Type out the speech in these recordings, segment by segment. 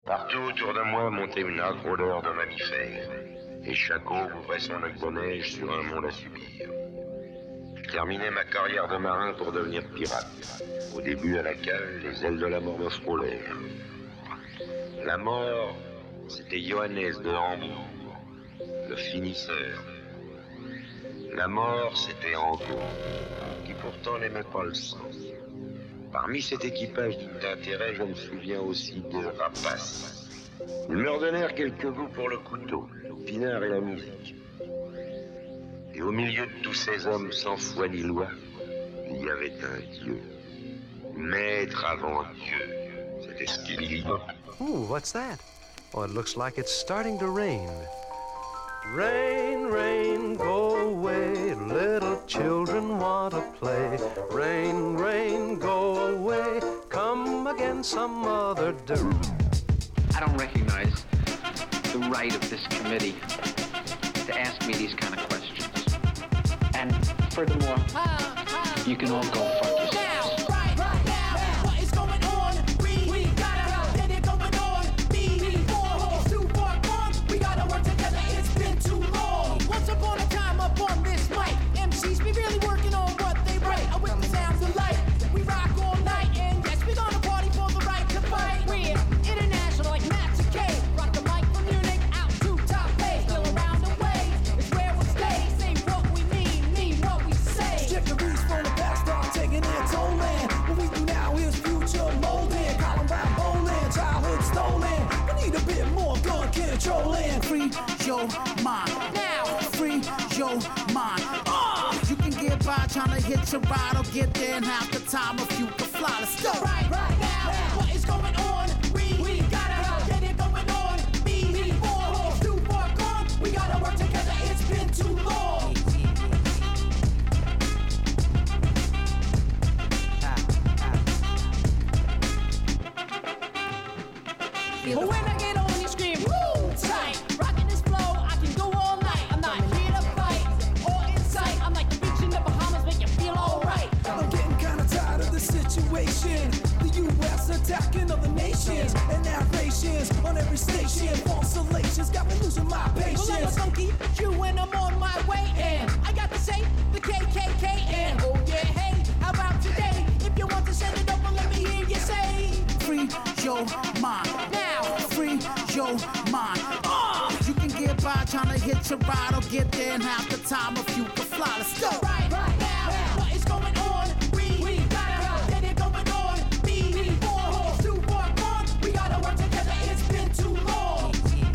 Partout autour de moi montait une âcre odeur de mammifères, et chaque eau ouvrait son lac de neige sur un monde à subir. Je terminais ma carrière de marin pour devenir pirate. Au début, à la cale, les ailes de la mort me frôlèrent. La mort, c'était Johannes de Hambourg, le finisseur. La mort, c'était Angot, qui pourtant n'aimait pas le sang. Parmi cet équipage digne d'intérêt, je me souviens aussi de Rapace. Ils me redonnèrent quelques goûts pour le couteau, le pinard et la musique. Et au milieu de tous ces hommes sans foi ni loi, il y avait un Dieu. Maître avant Dieu. C'était ce qu'il dit. Ooh, what's that? Oh, it looks like it's starting to rain. Rain, rain, go away. Little children want to play. Rain, rain, go away. Come again some other day. I don't recognize the right of this committee to ask me these kind of questions. And furthermore, you can all go fuck yourselves. Free your mind. Now, free your mind. You can get by trying to hit your ride or get there in half the time if you can fly. Let's go. Right now, what is going on? We gotta get it going on. Before it's too far gone, we gotta work together. It's been too long. But when I get on, you scream, woo, tight. Rockin' this flow, I can go all night. I'm not here to fight or incite. I'm like the beach in the Bahamas, make you feel alright. I'm getting kinda tired of the situation. The U.S. attacking other nations and narrations on every station. False salations got me losing my patience. Well, I'm funky, you and I'm on my way. And I got to say the KKK and oh yeah, hey, how about today? If you want to send it over, let me hear you say, free your mind. Free your mind. You can get by trying to hit your ride or get there in half the time if you can fly. Let's go. Right now, what is going on? We gotta get it going on. Before it's too far gone, we gotta work together. It's been too long.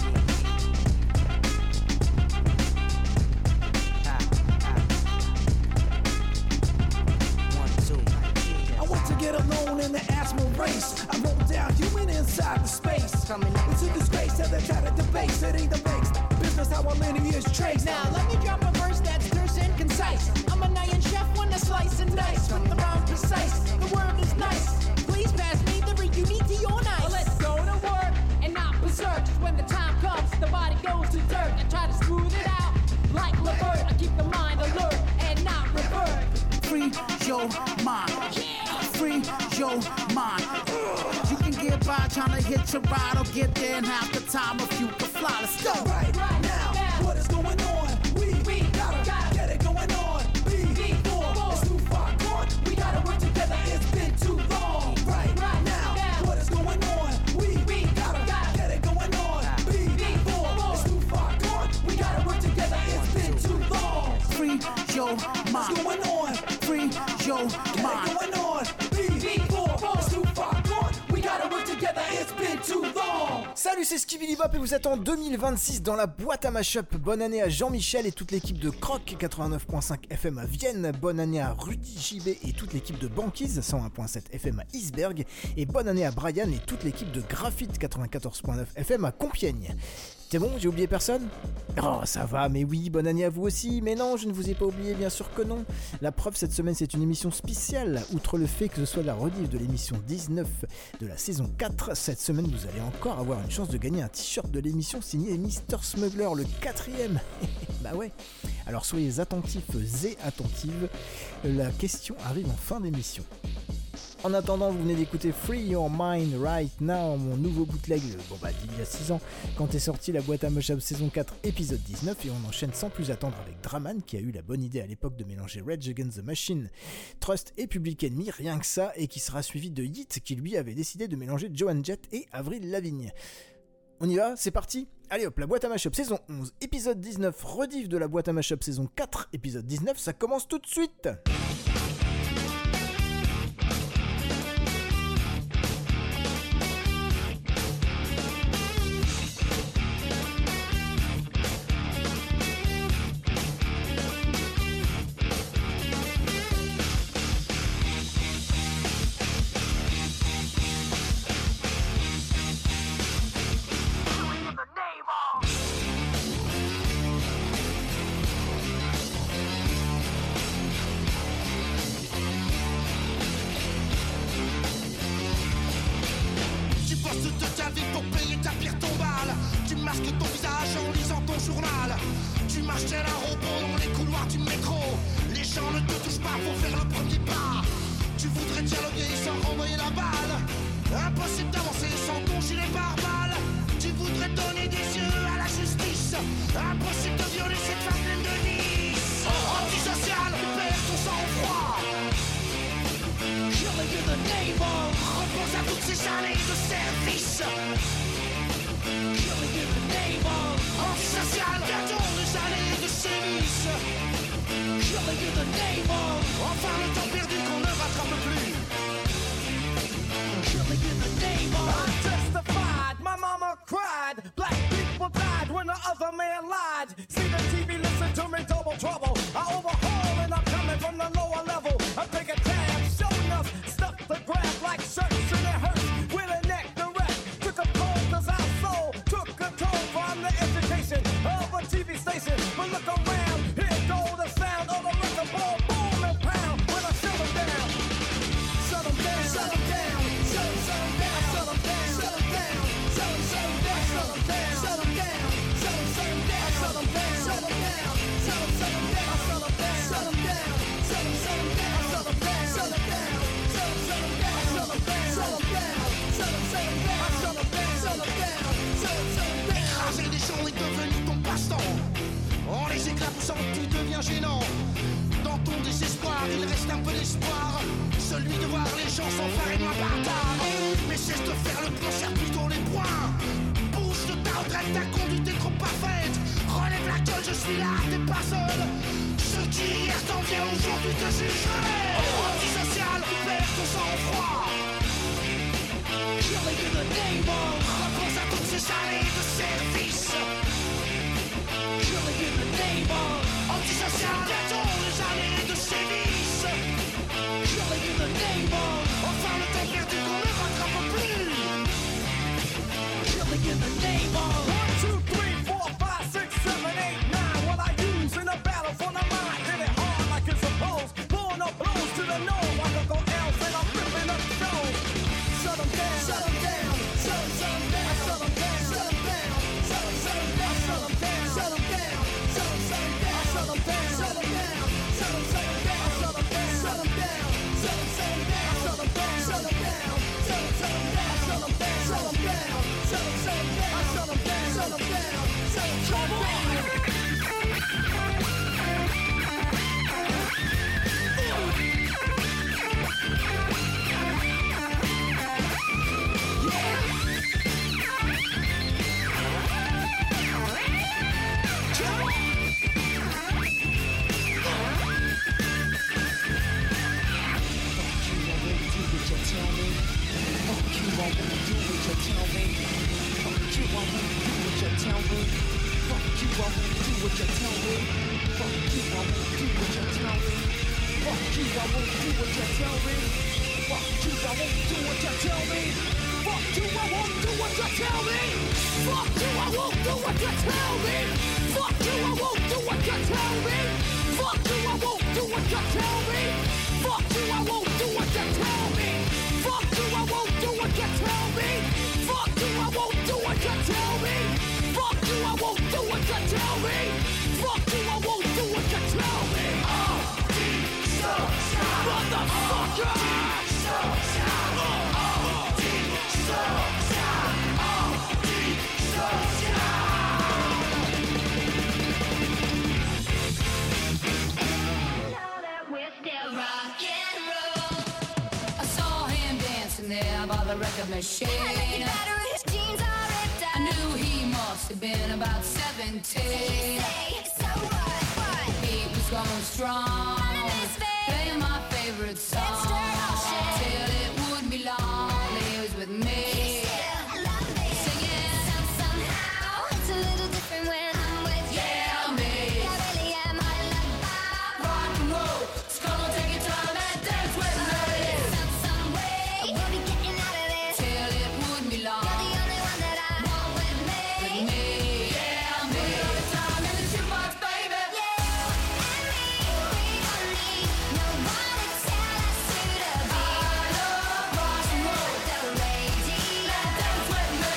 I want to get alone in the asthma race. I wrote down human inside the space. It's a disgrace that they're trying to debate. It ain't the banks business how our lineage trace. Now let me drop a verse that's terse and concise. I'm an iron chef when I slice and dice with the rhyme precise. The word is nice. Please pass me the unity on ice. Well, let's go to work and not berserk. Just when the time comes, the body goes to dirt. I try to smooth it out like Levert. I keep the mind alert and not revert. Free your mind. Free your mind. You can get by trying to hit your ride or get there in half the time if you can fly. Let's go. Right now, what is going on? We gotta get it going on. Before it's too far gone, we gotta work together. It's been too long. Right now, what is going on? We gotta get it going on. Before it's too far gone, we gotta work together. It's been too long. Free your mind. What's going on? Free your mind. Get it going on. Before it's too far gone, we gotta work together. It's been too long. Salut, c'est Skibidi Bop et vous êtes en 2026 dans la boîte à mashup. Bonne année à Jean-Michel et toute l'équipe de Croc 89.5 FM à Vienne. Bonne année à Rudy JB et toute l'équipe de Banquise 101.7 FM à Isberg. Et bonne année à Brian et toute l'équipe de Graphite 94.9 FM à Compiègne. C'est bon, j'ai oublié personne ? Oh, ça va, mais oui, bonne année à vous aussi. Mais non, je ne vous ai pas oublié, bien sûr que non. La preuve, cette semaine, c'est une émission spéciale. Outre le fait que ce soit la rediff de l'émission 19 de la saison 4, cette semaine, vous allez encore avoir une chance de gagner un t-shirt de l'émission signé Mr. Smuggler, le 4e. Bah ouais. Alors soyez attentifs et attentives. La question arrive en fin d'émission. En attendant, vous venez d'écouter Free Your Mind Right Now, mon nouveau bootleg d'il y a 6 ans, quand est sorti la boîte à Mashup saison 4 épisode 19, et on enchaîne sans plus attendre avec Draman, qui a eu la bonne idée à l'époque de mélanger Rage Against the Machine, Trust et Public Enemy, rien que ça, et qui sera suivi de Yeet, qui lui avait décidé de mélanger Joan Jett et Avril Lavigne. On y va, c'est parti. Allez hop, la boîte à Mashup saison 11, épisode 19, rediff de la boîte à Mashup saison 4, épisode 19, ça commence tout de suite. Motherfucker! machine. His jeans are ripped up. I knew he must have been about 17. So what? He was going strong, playing my favorite song. Till it wouldn't be long, he was with me. Somehow, it's a little different when I'm with you. Yeah, me. I really am. I love rock and roll. So come on, take your time and dance with me. Some way we'll be getting out of this. Till it wouldn't be long. You're the only one that I want with me. With me, yeah, me. All the time in the jukebox, baby. You and me, we don't need no one to tell us who to be. I love rock and roll. The radio. Dance with me.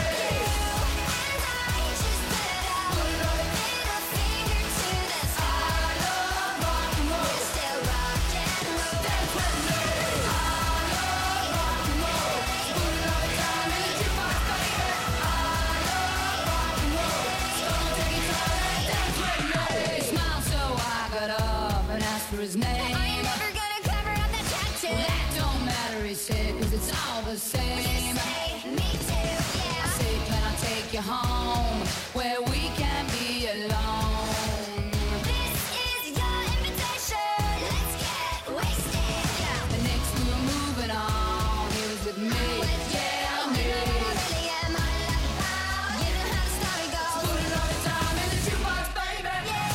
His name. Are you never gonna cover up that tattoo? Well, that don't matter, he said, 'cause it's all the same. Me too, yeah. I say, can I take you home where we can be alone? This is your invitation. Let's get wasted. Yeah. The next we were moving on. He was with me. Yeah, me. I really am. I love you know how the story goes. Put it all the time in the jukebox, baby.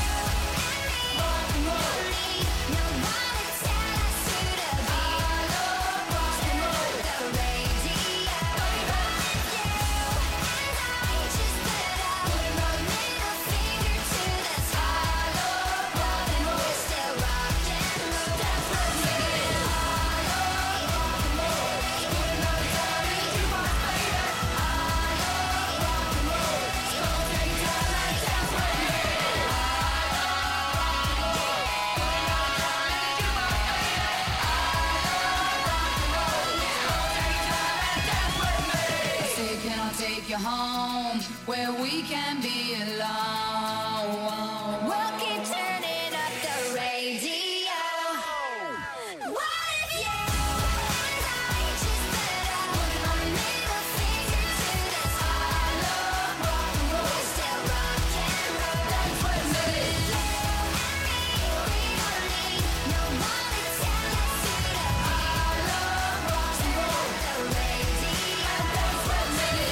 Take you home where we can be alone. We'll keep turning up the radio. What if you and I just put up our middle finger to this? I love rock and roll. We're still rock and roll. That's what it is. You and me, we don't need no one to tell us who to be. I love rock and roll. The radio. That's what it is.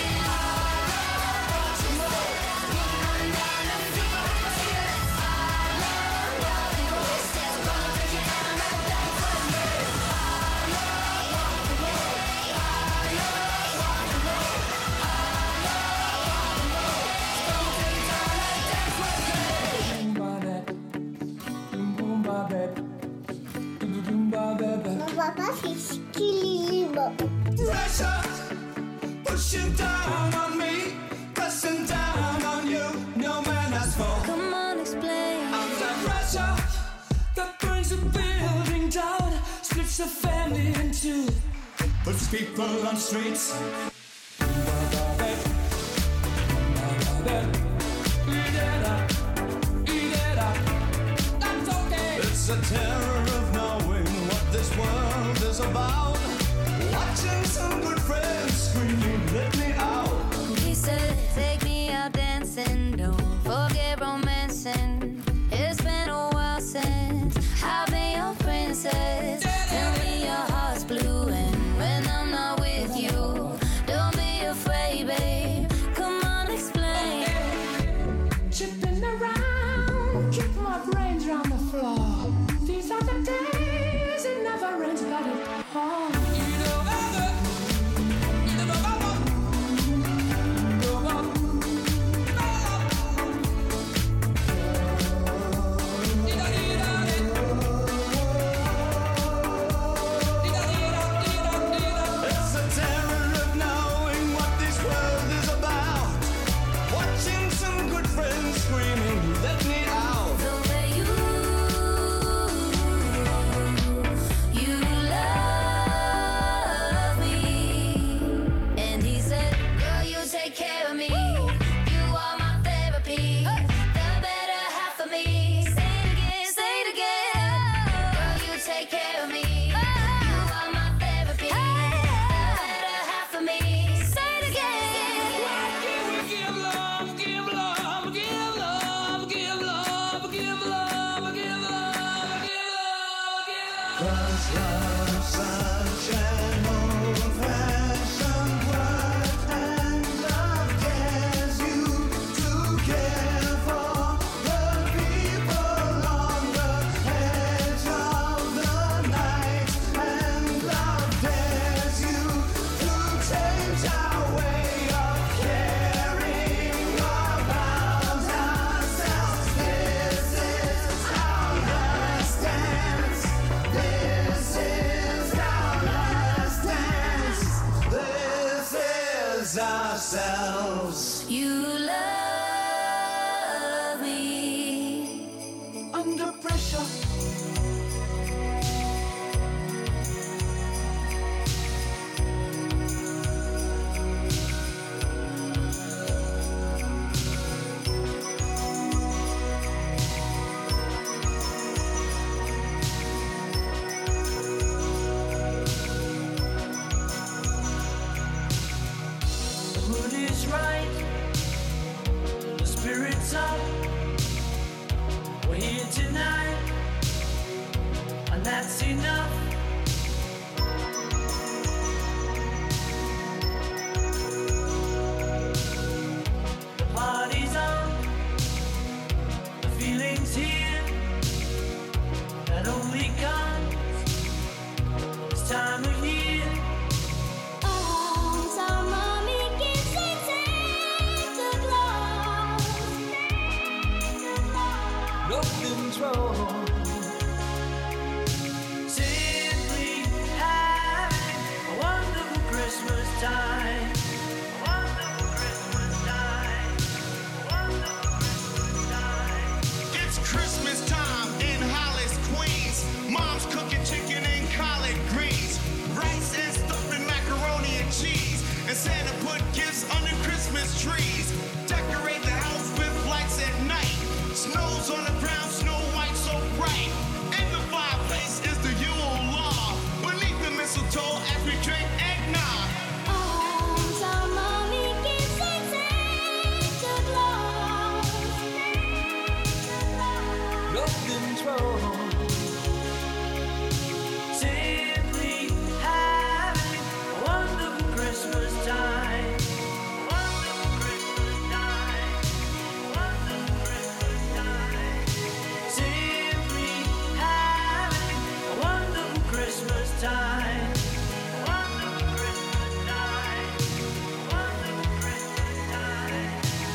Papa, c'est qui Pressure pushing down on me, pressing down on you. No man has fall. Come on, explain. Under pressure that brings a building down, splits the family in two, puts people on streets. It's a terror of knowing what this world is about. Watching some good friends screaming, let me out. He said, take me out dancing, don't forget romancing. It's been a while since I've been your princess. Tell me your heart's blue, and when I'm not with you, the that's enough. The party's on, the feeling's here, that only comes this time of year. Arms our mommy gives and Santa Claus. Nothing's wrong. Simply having a wonderful Christmas time. A wonderful Christmas time. A wonderful Christmas time. It's Christmas time in Hollis, Queens. Mom's cooking chicken and collard greens, rice and stuffing macaroni and cheese. And Santa put gifts under Christmas trees. Decorate the house with lights at night. Snow's on the ground, snow white so bright. In the fireplace is the Yule log. Beneath the mistletoe as we drink eggnog. Arms our mommy gives and Santa Claus. Nothing's wrong. Simply having a wonderful Christmas time. A wonderful Christmas time. A wonderful Christmas time. Simply having a wonderful Christmas time. A wonderful Christmas time. A wonderful Christmas time.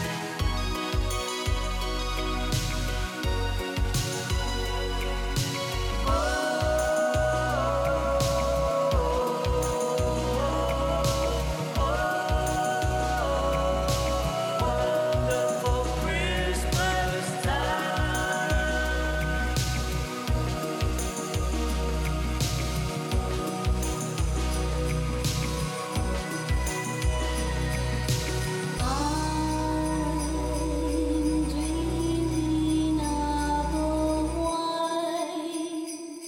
Wonderful Christmas time. I'm dreaming of a white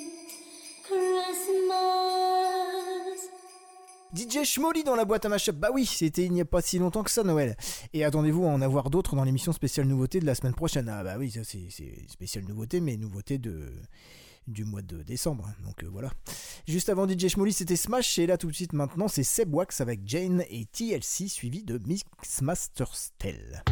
Christmas. DJ Schmolly dans la boîte à mashup. Bah oui, c'était il n'y a pas si longtemps que ça, Noël. Et attendez-vous à en avoir d'autres dans l'émission spéciale nouveauté de la semaine prochaine. Ah bah oui, ça c'est spéciale nouveauté, mais nouveauté du mois de décembre. Donc voilà. Juste avant DJ Schmolly, c'était Smash. Et là tout de suite maintenant, c'est Seb Wax avec Jane et TLC, suivi de Mixmaster Stell.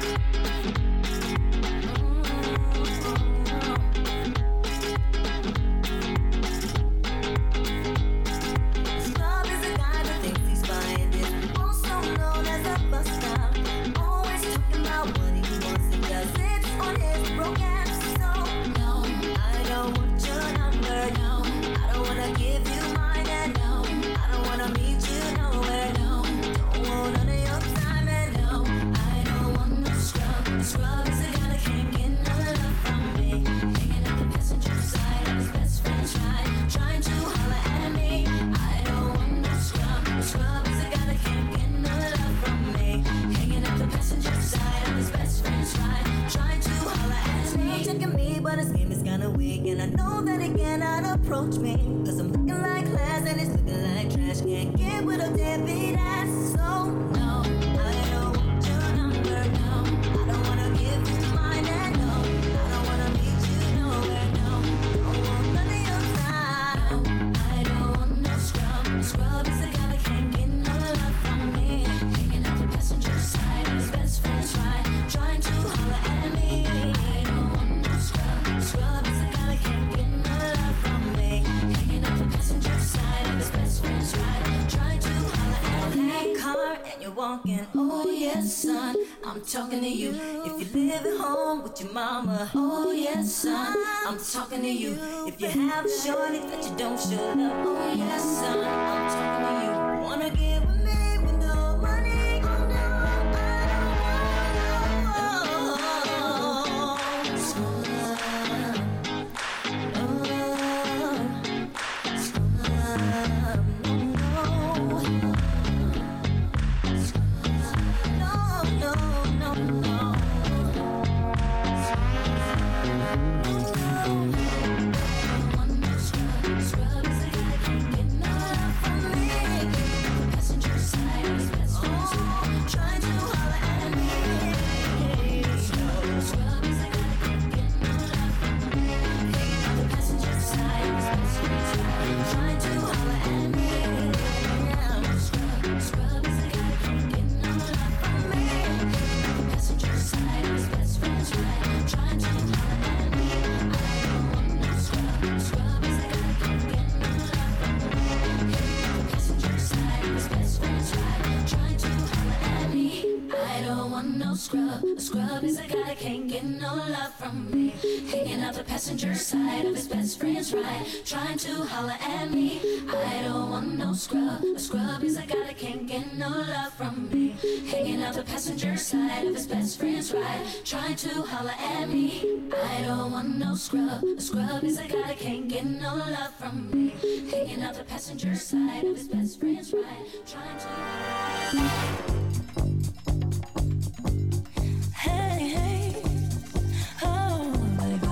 Love is a guy that thinks he's fine, is also known as a buster. Always talking about what he wants and does it on his program. So no, I don't want your number. No, I don't wanna give you mine. And no, I don't wanna meet you nowhere. No, don't want none of your time. And no, I don't want no scrub. The scrub is a guy that can't get no love from me. Hanging out the passenger side of his best friend's ride, trying to holler at me. I don't want no scrub. The scrub is a guy that can't get no love from me. Hanging out the passenger side of his best friend's ride, trying to holler at me. He's checking me, but his game is kinda weak, and I know that he cannot approach me, 'cause I'm looking like class and he's looking like trash. Can't get with a deadbeat ass. So no, I don't want your number. No, I don't wanna give you mine. And no, I don't wanna meet you nowhere. No, don't want none of your time. No, I don't want no scrub. Scrub is the guy that can't get no love from me. Hanging out the passenger side of his best friend's ride, trying to holler at me. I don't want no scrub. Scrub is the guy that can't get no love from me. Hanging out the passenger side of his best friend's ride, trying to holler at me. Hey, car, and you're walking. Oh yes, son, I'm talking to you. If you live at home with your mama. Oh yes, son, I'm talking to you. If you have a shorty that you don't show love. Oh yes, son, I'm talking to you. Wanna get with me with no money? Oh no, I don't want no scrub. Oh, scrub. No, no, no, no. Scrub is a guy that can't get no love from me. no scrub. A scrub is a guy that can't get no love from me. Hanging out the passenger side of his best friend's ride, trying to holler at me. I don't want no scrub. A scrub is a guy that can't get no love from me. Hanging out the passenger side of his best friend's ride, trying to holler at me. I don't want no scrub. A scrub is a guy that can't get no love from me. Hanging out the passenger side of his best friend's ride, trying to. Hey, hey, oh, baby.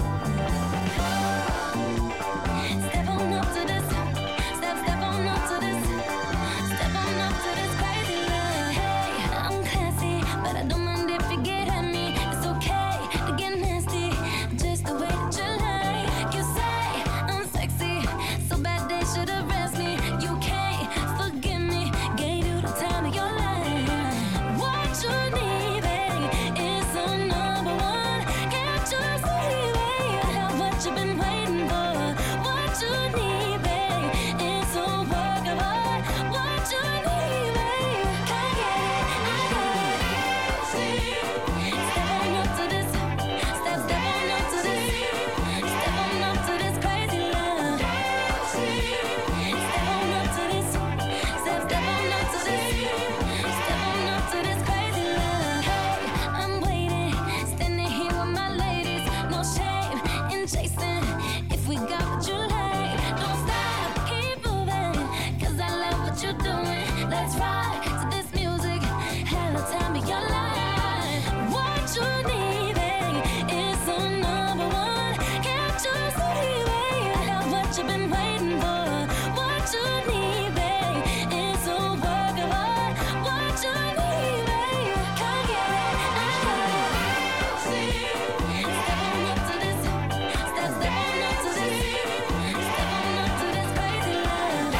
Step on up to this, step on up to this, step on up to this crazy love. Hey, I'm classy, but I don't mind if you get at me. It's okay to get nasty, just the way that you like. You say I'm sexy, so bad they should arrest me. You can't forgive me, gave you the time of your life. What you need, baby, is a number one. Can't you see, baby, what you've been waiting for? What you need, baby, is a work of art. What you need, baby, come get it, I got it. Step on up to this, step on up to this, step on up to this crazy love. Step on up to this, step on up to this, step on up to this crazy love. Hey, I'm waiting, standing here with my ladies, no shame in chasing. If we got what you like, don't stop, keep moving, 'cause I love what you're doing. Let's ride to this music, have the time of your life. What you need, baby, is a number one. Can't you see, baby, what you've been waiting for? What you need, baby, is a work of art. What you need, baby, come get it, I got it. Step on up to this, step on up to this, step on up to this crazy love.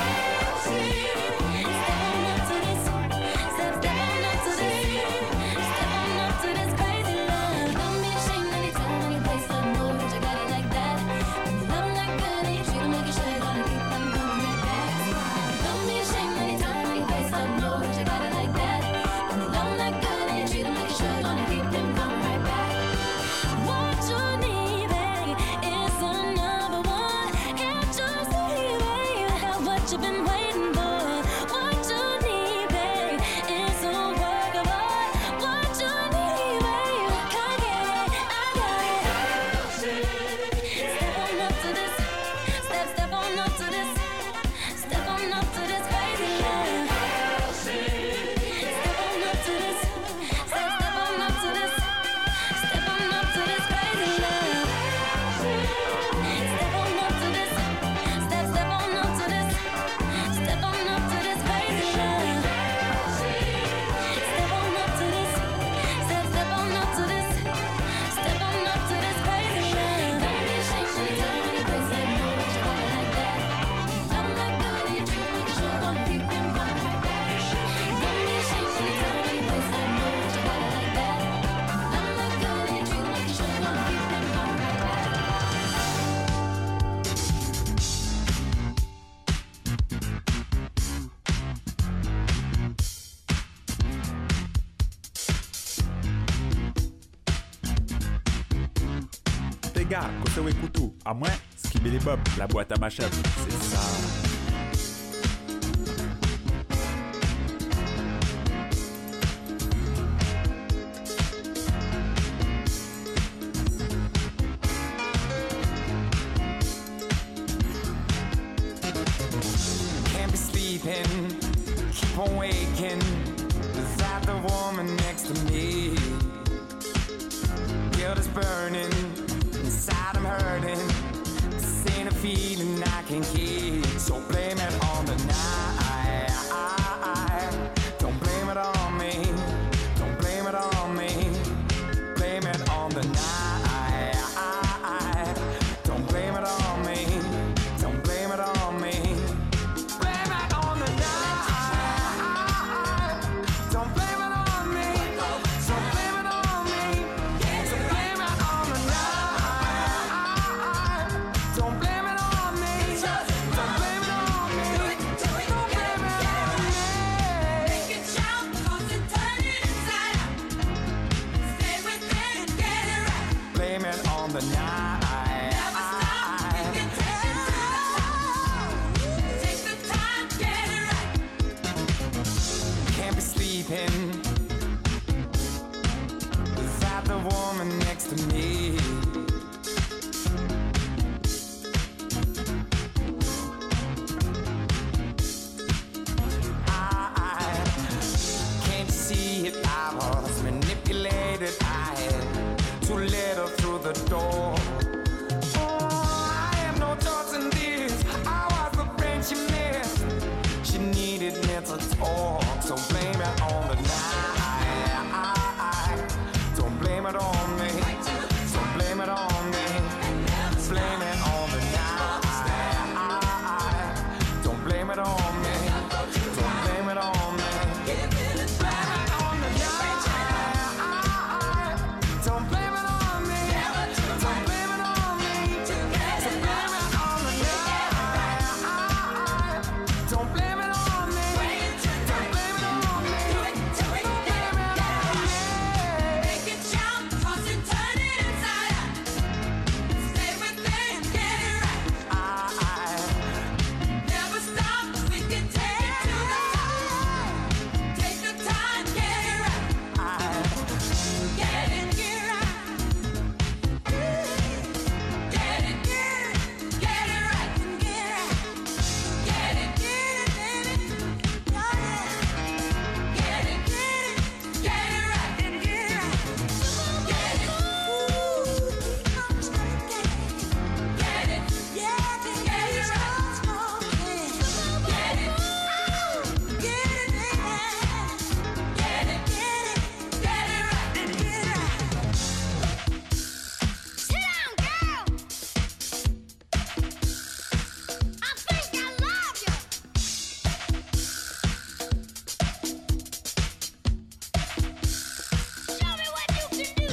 Step on up to this, step on up to this, step on up to this crazy love. Don't be ashamed anytime, any place, let know that you got it like that. When you love 'em that good and you treat 'em like you should, gonna keep them coming right back. Don't be ashamed anytime, any place, let know that you got it like that. When you love 'em that good and you treat 'em like you should, gonna keep them coming right back. What you need, baby, is a number one. Can't you see, baby, what you've been waiting for? What you need, baby, is a work of art. What you need, baby, come get it, I got it. Step on up to this, step on up to this, step on up to this crazy love. Step on up to this, step on up to this, step on up to this crazy love. Step on up to this, step on up to this, step on up to this crazy love. Step on up to this, step on up to this, step on up to this crazy love. Don't be ashamed anytime, any place, let know that you got it like that. Love 'em like good and you treat 'em like you should, gonna keep them coming right back. Don't be ashamed anytime, any place, let know that you got it like that. Love 'em like good and you treat 'em like you should, gonna keep them coming right back. Tes gars, côté et couteau, à moins, skibber les bob, la boîte à mashup, c'est ça. Can't be sleeping, keep on waking without the woman next to me. Guilt is burning, inside I'm hurting. This ain't a feeling I can keep, so blame it on the night. Don't blame it on me, don't blame it on me. Blame it on the night. Don't blame it on me, don't blame it on me. Blame it on the night. Don't blame it on me, don't blame it on me. So blame it on the night. Don't blame it on me, don't blame it on me. Don't on the night. Never stop, we can take it to the top. Take the time, get it right. Can't be sleeping without the woman next to me. Can't you see it? I was manipulated. I had to let her through the door. I have no thoughts in this. I was the friend she missed. She needed mental talk, so blame it on the night. Don't blame it on me. So blame it on me. Blame it on the night. Don't blame it on me. Don't blame it on me. Blame it on the night. Don't blame it on me. Don't blame it on me. So blame it on the night. Don't blame it on me. Don't blame it on me. Don't blame it on me. Make it jump, toss it, turn it inside out. Stay with it, get it right. Never stop, we can take it to the top. Take the time, get it right. Get it, get right. Get it, get it right. Get it, get it, oh yeah. Get it, get it right. Get it, get it, yeah, get it right. Get it, sit down, girl. I think I love you. Show me what you can do.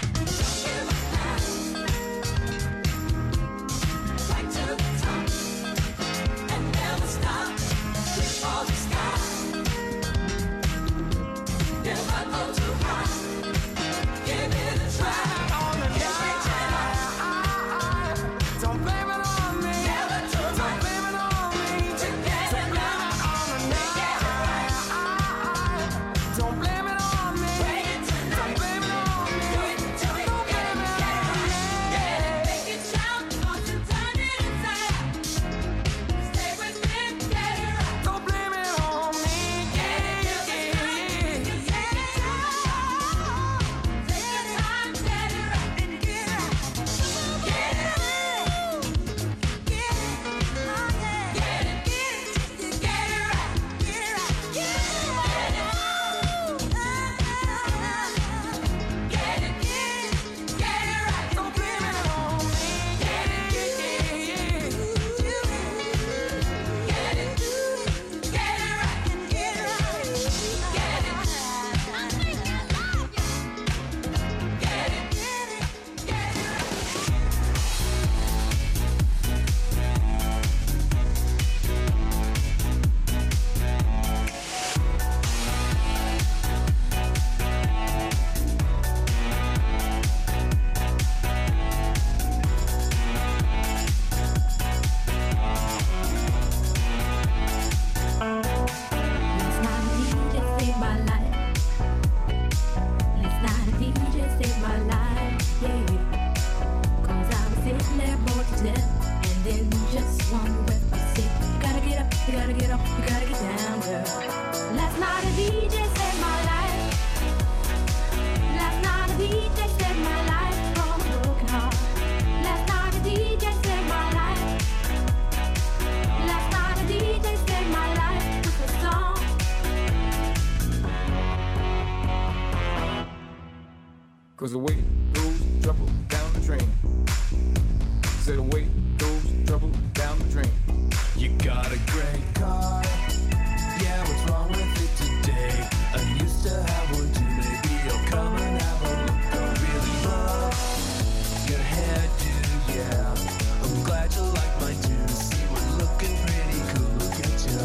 Right to the top and never stop. Reach for the sky. Never go too high. Give it a try. On the night. Don't blame it on me. Never too Don't much. blame it on me. To get it right. On the night. Don't blame it on me. Don't blame it on me. Don't blame it on me. Make it jump, toss it, turn it inside out. Stay with it, get it right. Don't blame it on me. Take the time, get it right. Cause the weight goes trouble down the drain. Say the weight goes trouble down the drain. You got a great car. Yeah, what's wrong with it today? I used to have one too. Maybe you'll come and have a look. I really love your hairdo, yeah. I'm glad you like mine too. See, we're looking pretty cool. Look at you.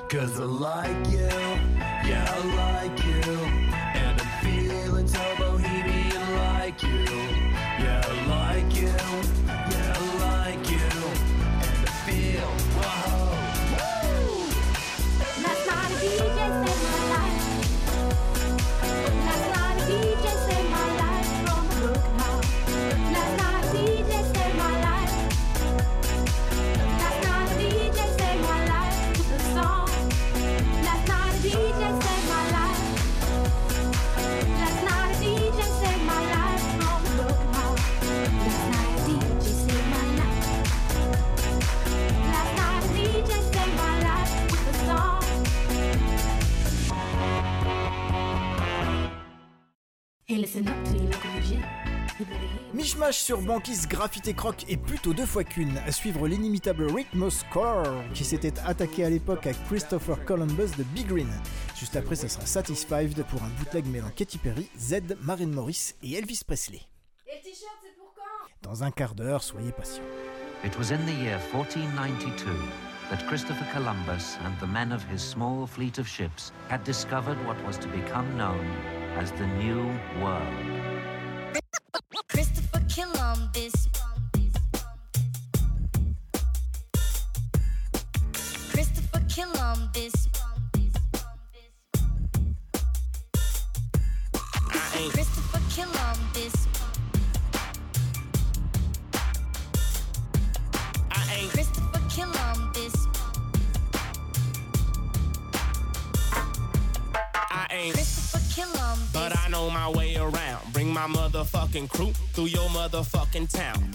'Cause I like you, yeah, I like you. And I'm feeling so bohemian like you. Yeah, I like you, yeah, I like you. And I feel, whoa, woo! Last night a DJ saved my life. Last night a DJ saved my life from a broken heart. Last night a DJ saved my life. Last night a DJ saved my life with a song. Last night a DJ saved my life. Last night a DJ saved my life from a broken heart. Last night a DJ saved my life. Last night a DJ saved my life with a song. Hey, listen up to your local DJ. You better hear. Mishmash sur Banquise Graffiti Croc et plutôt deux fois qu'une, à suivre l'inimitable Rhythm Score qui s'était attaqué à l'époque à Christopher Columbus de Big Green. Juste après, ce sera Satisfied pour un bootleg mêlant Katy Perry, Z, Maren Morris et Elvis Presley. Et le t-shirt, c'est pour quand? Dans un quart d'heure, soyez patients. It was in the year 1492 that Christopher Columbus and the men of his small fleet of ships had discovered what was to become known as the New World. Christopher Columbus. Christopher Columbus. Christopher Columbus. Christopher Columbus. I ain't Christopher Columbus. but I know my way around. Bring my motherfucking crew through your motherfucking town.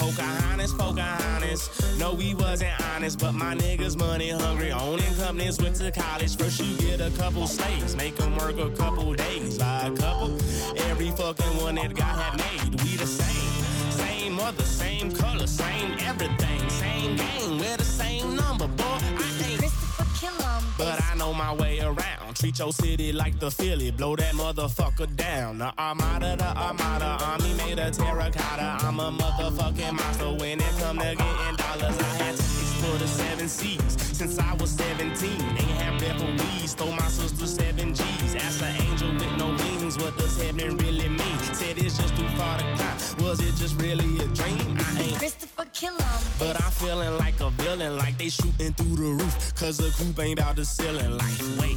Pocahontas. No, we wasn't honest, but my niggas money hungry. Owning companies, went to college. First you get a couple slaves, make them work a couple days. By a couple, every fucking one that God had made. We the same. Same mother, same color, same everything. Same game, we're the same number, boy. I ain't Christopher Columbus. but I know my way around. Treat your city like the Philly, blow that motherfucker down. The Armada, army made of terracotta. I'm a motherfucking monster when it come to getting dollars. I had to explore the 7 seas since I was 17. Ain't had breath for weed, stole my sister 7 G's. Asked an angel with no wings, what does heaven really mean? Said it's just too far to climb. Was it just really a dream? I ain't Christopher Columbus. but I'm feeling like a villain, like they shooting through the roof. Cause the coupe ain't out the ceiling, like, wait.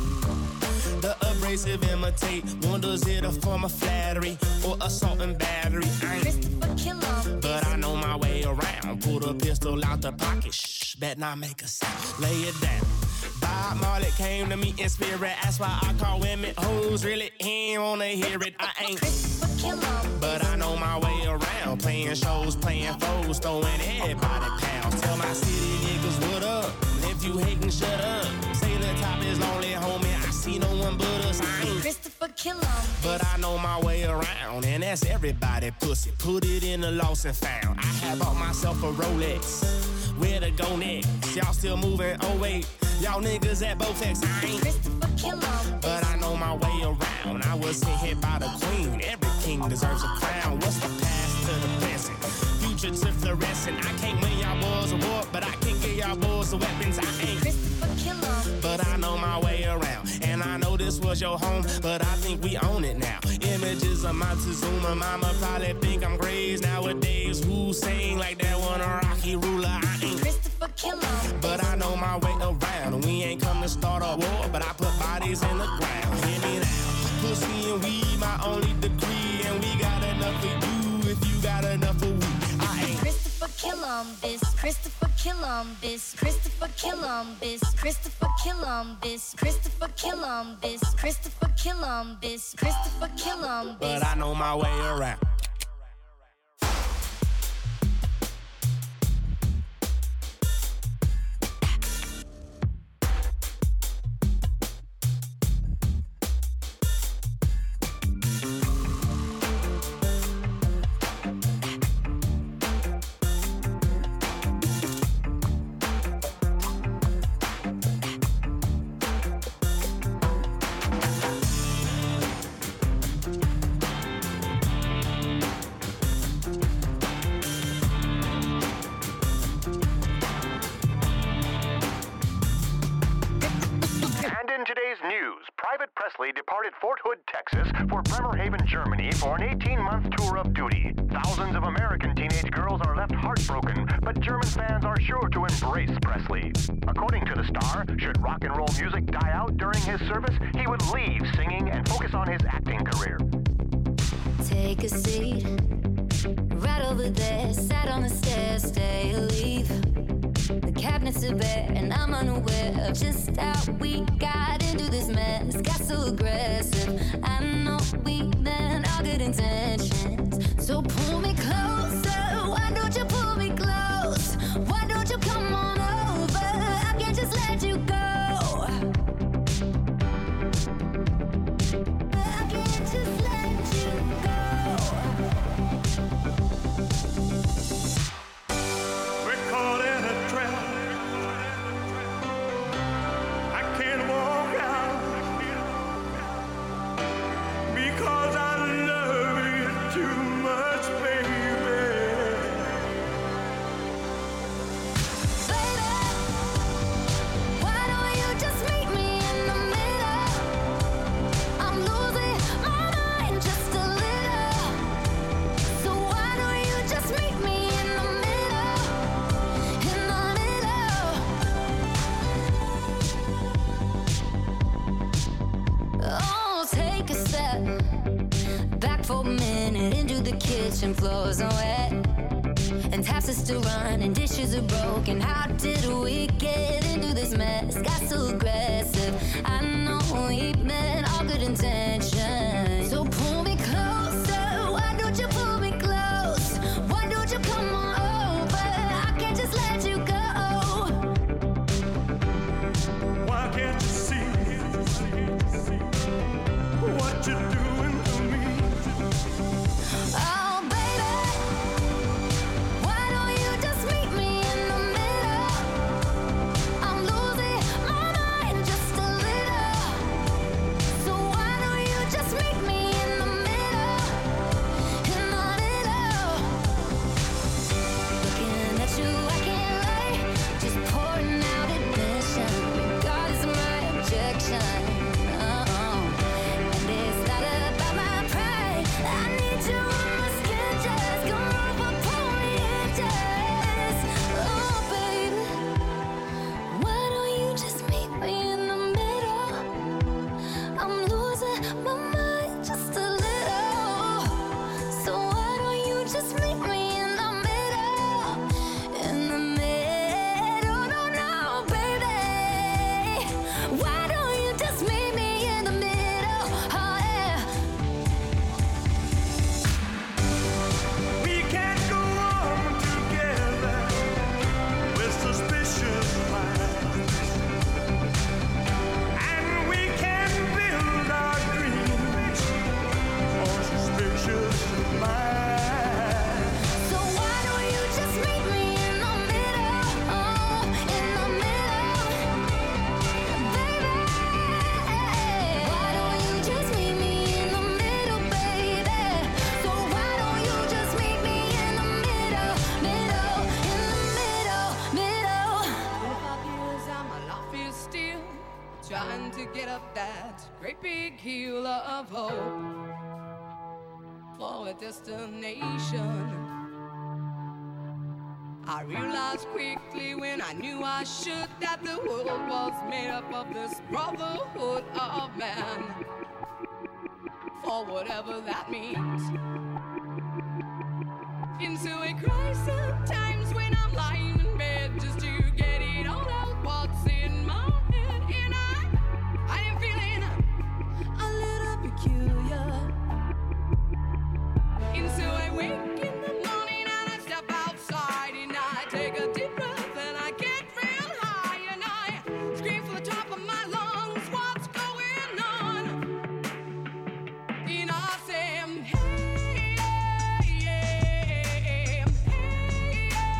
The abrasive imitate, wonders it a form of flattery or assault and battery. I ain't Christopher Columbus. but I know my way around. Pull the pistol out the pocket, shh, bet not make a sound. Lay it down. Bob Marley came to me in spirit. That's why I call women hoes. Really, he ain't wanna hear it. I ain't Christopher Columbus. but I know my way around. Playing shows, playing foes, throwing everybody pounds. Tell my city niggas what up. If you hatin', shut up. Sailor Top is lonely, homie. I see no one but us. I ain't Christopher Columbus. but I know my way around, and that's everybody pussy. Put it in the lost and found. I have bought myself a Rolex. Where to go next? Y'all still moving? Oh wait, y'all niggas at Bowflex. I ain't Christopher Columbus. but I know my way around. I was sent here by the queen. Every king deserves a crown. What's the past to the present? Future to fluorescent. I can't win y'all boys a war, but I can get y'all boys the weapons. I ain't Christopher Columbus. but I know my way around. And I know this was your home, but I think we own it now. Images of Montezuma, mama probably think I'm crazy nowadays. Who sing like that one a Rocky ruler? I ain't Christopher Columbus. but I know my way around. We ain't come to start a war, but I put bodies in the ground. Hear me now. Pussy and weed, my only degree. And we got enough for you if you got enough for we. I ain't Christopher Columbus. Christopher Columbus. Christopher Columbus. Christopher Columbus. Christopher Columbus. Christopher Columbus. Christopher Columbus. but I know my way around. Presley departed Fort Hood, Texas for Bremerhaven, Germany for an 18-month tour of duty. Thousands of American teenage girls are left heartbroken, but German fans are sure to embrace Presley. According to the star, should rock and roll music die out during his service, he would leave singing and focus on his acting career. Take a seat, right over there, sat on the stairs, stay or leave. The cabinets are bare and I'm unaware of just how we got into this mess. Got so aggressive, I know we meant all good intentions. So pull me closer, why don't you pull me close? Why don't you come on over, I can't just let you go. I can't just let you go. We're caught in a trap. I can't walk out because I love you too much, baby. Why don't you just meet me in the middle? I'm losing my mind just a little. So why don't you just meet me in the middle? In the middle. Oh, take a step back for a minute into the kitchen. Floors are wet and taps are still running, dishes are broken. How did we get into this mess? Got so aggressive, I know we meant all good intentions. So pull me closer, why don't you pull me close? Why don't you come on over, I can't just let you go. Why can't you see what you're doing to me? Oh baby, why don't you just meet me in the middle? I'm losing my mind just a little. So why don't you just meet me in the middle? In the middle. Looking at you, I can't lie. Just pouring out admission, regardless of my objection. And it's not about my pride. I need you on my skin, just come over, pull me in, just. Oh, baby, why don't you just meet me in the middle? I'm losing my mind just a little. So why don't you just meet me in the middle? In the middle, no, baby. Why don't you just meet me in the middle? Oh, yeah. We can't go on together with suspicious minds, and we can't build our dreams on suspicious minds. So why don't you just meet me in the middle? Oh, in the middle, baby. Why don't you just meet me in the middle, baby? So why don't you just meet me in the middle, middle, in the middle, middle? 25 years and my life is still trying to get up that great big hill of hope for a destination. I realized quickly when I knew I should that the world was made up of this brotherhood of man, for whatever that means. Into a cry sometimes when I'm lying in bed just to get it all out what's in my head, and I am feeling a little peculiar. And so I wake in the morning and I step outside and I take a deep breath and I get real high and I scream from the top of my lungs, what's going on? And I say, hey, hey, hey, hey,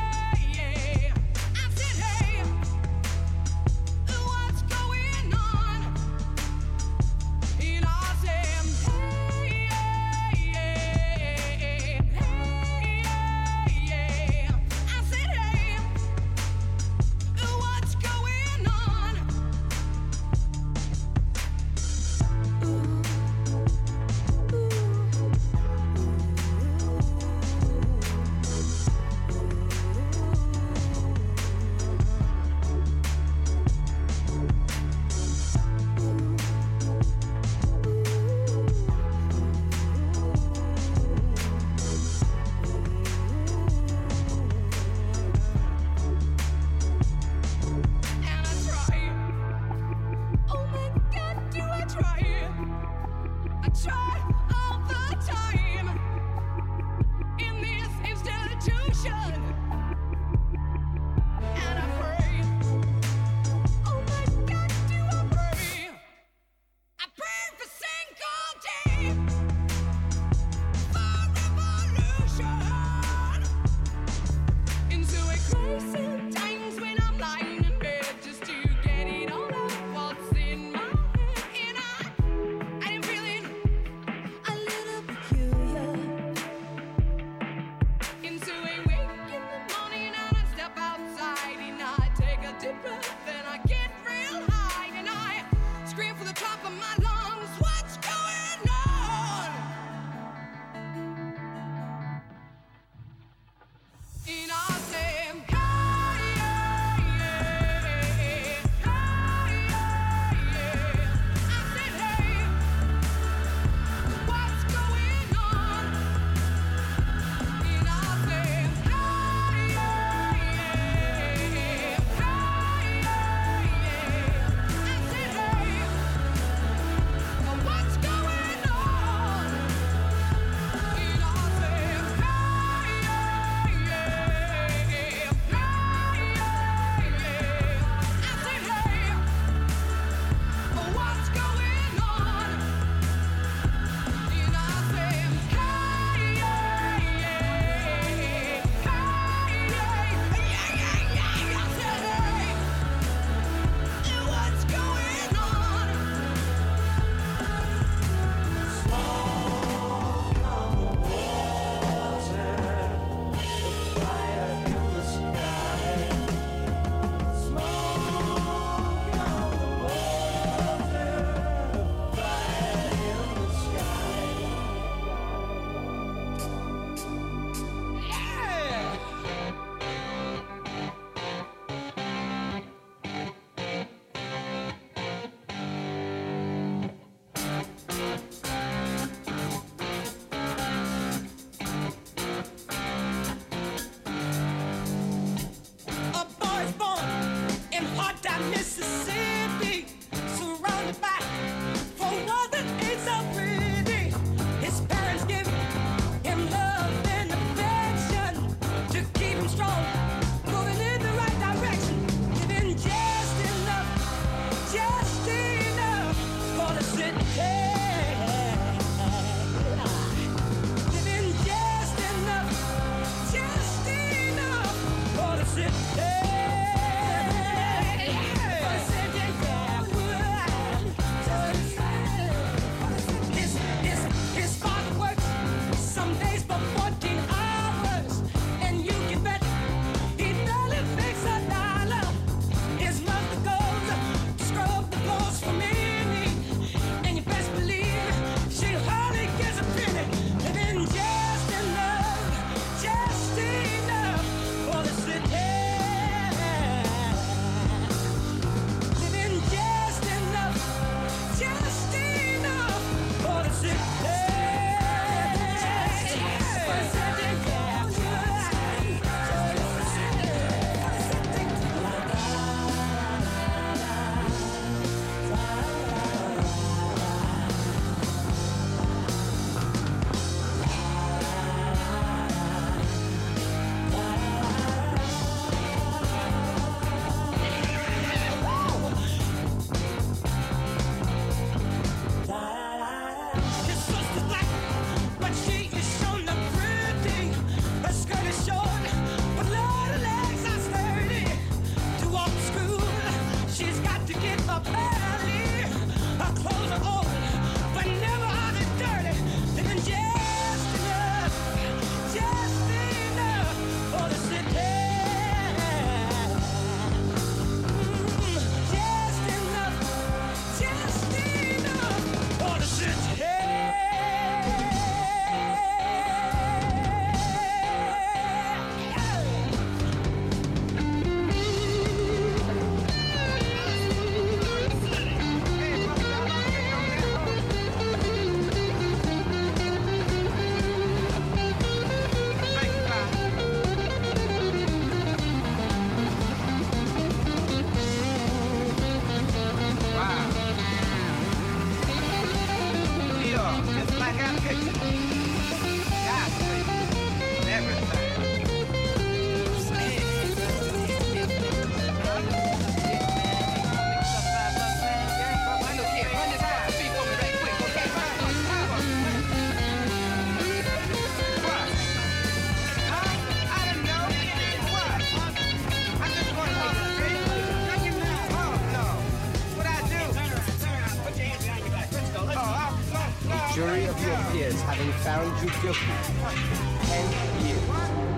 jury of your peers having found you guilty. 10 years.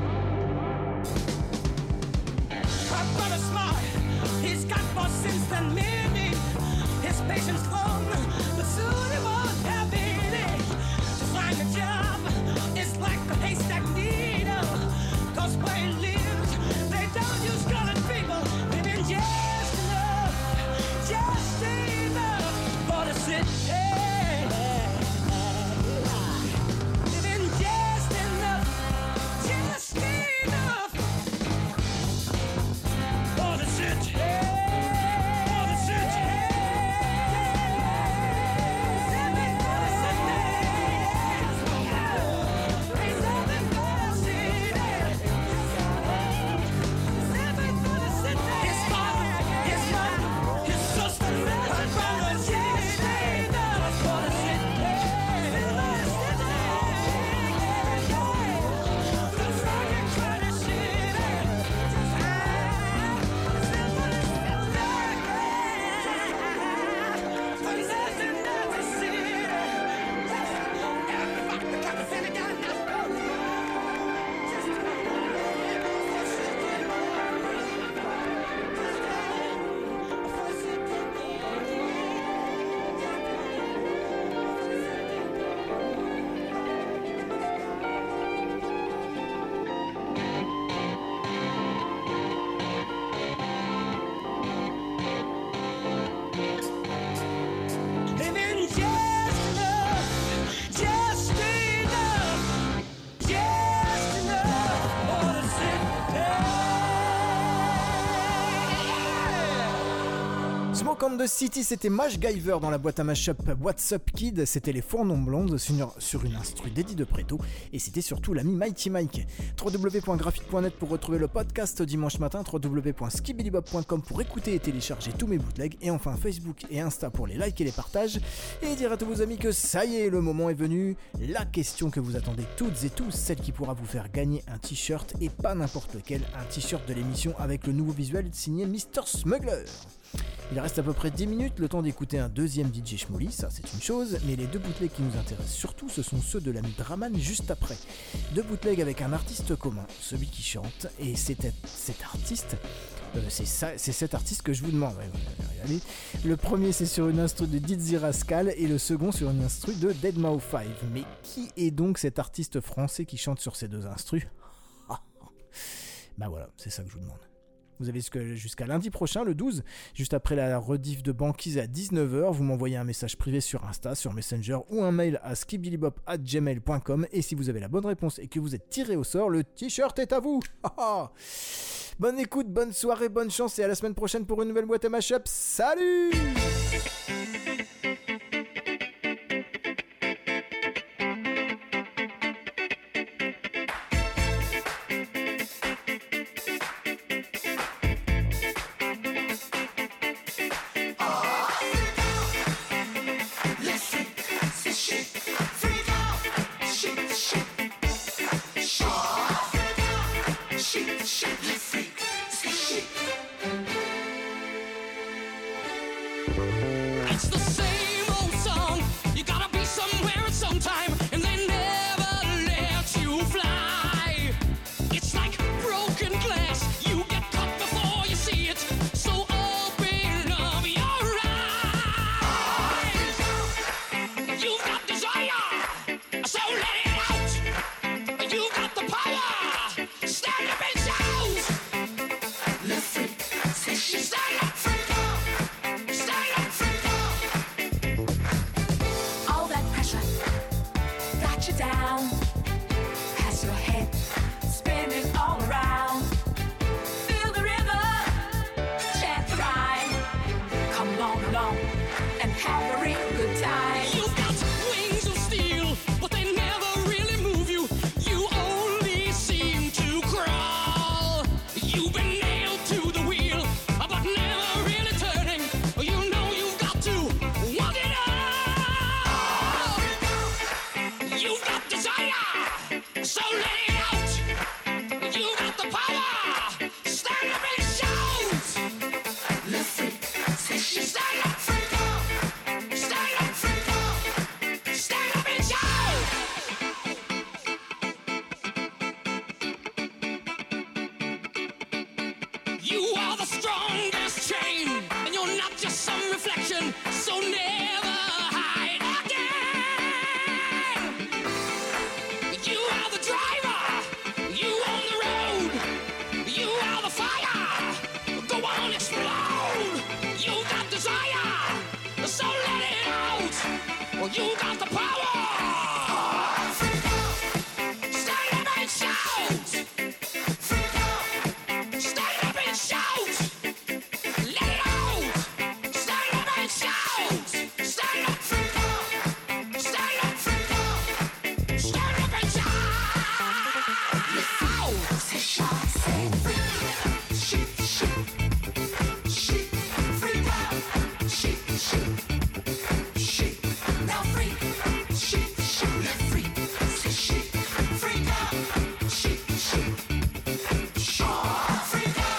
My brother's smart, he's got more sense than many. His patience long, but soon he won't have any. To find a job is like a haystack needle. Cause where he lives, they don't use colored people. Living just enough for the city. Living just enough for the city. For the city. Smoke on the City, c'était Mashgiver dans la boîte à mashup What's Up Kid, c'était les Four Non Blondes sur une instru d'Eddie de Preto, et c'était surtout l'ami Mighty Mike. www.graphite.net pour retrouver le podcast dimanche matin, www.skibidibop.com pour écouter et télécharger tous mes bootlegs, et enfin Facebook et Insta pour les likes et les partages, et dire à tous vos amis que ça y est, le moment est venu, la question que vous attendez toutes et tous, celle qui pourra vous faire gagner un t-shirt, et pas n'importe lequel, un t-shirt de l'émission avec le nouveau visuel signé Mr. Smuggler. Il reste à peu près 10 minutes, le temps d'écouter un deuxième DJ Shmully, ça c'est une chose, mais les deux bootlegs qui nous intéressent surtout, ce sont ceux de l'ami Draman juste après. Deux bootlegs avec un artiste commun, celui qui chante, et cet artiste, c'est cet artiste que je vous demande. Allez. Le premier c'est sur une instru de Dizzy Rascal et le second sur une instru de Deadmau5. Mais qui est donc cet artiste français qui chante sur ces deux instrus? Bah voilà, c'est ça que je vous demande. Vous avez jusqu'à lundi prochain, le 12, juste après la rediff de Banquise à 19h, vous m'envoyez un message privé sur Insta, sur Messenger ou un mail à skibidibop@gmail.com, et si vous avez la bonne réponse et que vous êtes tiré au sort, le t-shirt est à vous. Bonne écoute, bonne soirée, bonne chance et à la semaine prochaine pour une nouvelle boîte à mashup. Salut! It's the same old song. You gotta be somewhere at some time, and they never let you fly. It's like broken glass. You get cut before you see it. So open up your eyes. You've got desire, so let it out. You've got the power. Stand up and shout. Let's freak. Stand up, freak out. Stand up, freak out. All that pressure got you down. Has your head spinning all around. Feel the rhythm, chant the rhyme. Come on along and have a real good time. You've got wings of steel, but they never really move you. You only seem to crawl. You've been nailed to the wheel, but never really turning. You know you've got to walk it out. You've got desire, so let it out. You've got the power. Stand up and shout. Let's freak. Stand up, freak out. Stand strongest chain, and you're not just some reflection, so never hide again. You are the driver, you own the road, you are the fire, go on explode. You got desire, so let it out. Well, you got the power. Stand up and shout. Stand up and shout. Let it out. Stand up and shout. Stand up. Stand up. Stand up and shout. C'est shout, c'est freak. Shit, shit. Shit, freak out. Shit, shit. Shit, now freak. Shit, shit, let freak. C'est shit, freak out. Shit, shit. Shit, freak out.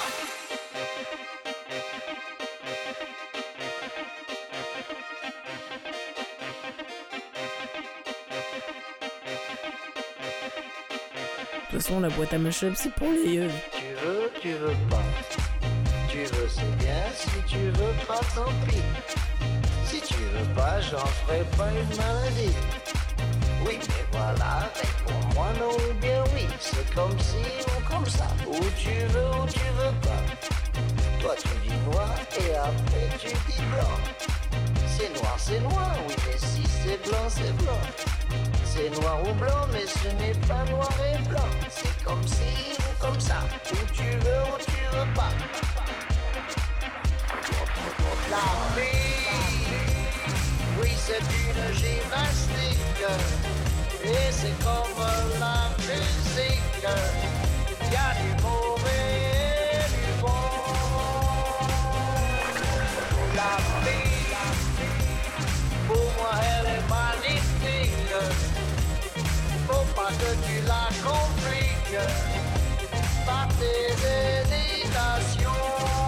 De toute façon, la boîte à mashup, c'est pour les yeux. Tu veux pas. Tu veux, c'est bien. Si tu veux pas, tant pis. Si tu veux pas, j'en ferai pas une maladie. Oui, mais voilà, réponds-moi non ou bien oui. C'est comme si ou comme ça. Ou tu veux pas. Toi, tu dis noir et après tu dis blanc. C'est noir, oui, mais si c'est blanc, c'est blanc. C'est noir ou blanc, mais ce n'est pas noir et blanc. C'est comme si ou comme ça. Ou tu veux pas. La vie, oui, c'est une gymnastique. Et c'est comme la musique. Y a du mauvais et du bon. La vie, pour moi, elle est magnifique. Faut pas que tu la compliques par tes hésitations.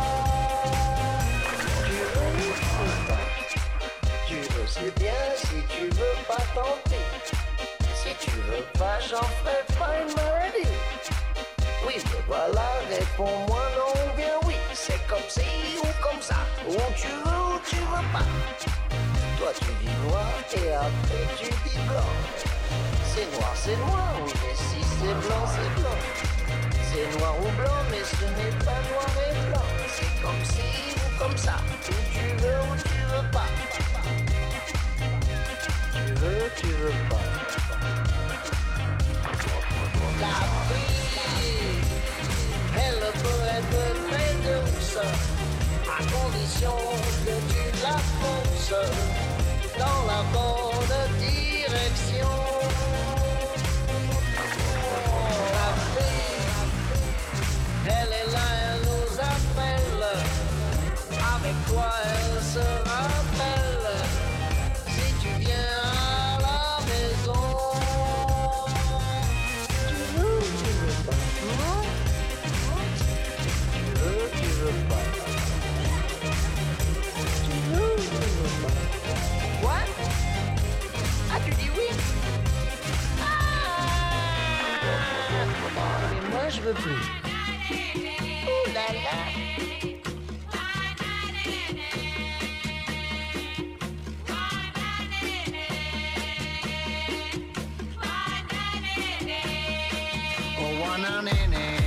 Tu veux, c'est bien. Si tu veux pas, tant pis. Si tu veux pas, j'en ferai pas une maladie. Oui, mais voilà, réponds-moi non ou bien oui. C'est comme si ou comme ça. Ou tu veux pas. Toi, tu dis noir et après tu dis blanc. C'est noir, oui, mais si c'est blanc, c'est blanc. C'est noir ou blanc, mais ce n'est pas noir et blanc. C'est comme si ou comme ça. Ou tu veux pas. Tu veux pas. La vie, elle peut être très douce, à condition que tu la pousses dans la bonne direction. La vie, elle est là, elle nous appelle. Avec toi, elle se rappelle. Si tu viens à la maison. Tu veux pas. Tu veux pas. What? Ah, tu dis oui? Mais moi, je veux plus. Ouh là là. Oh, wanna nene.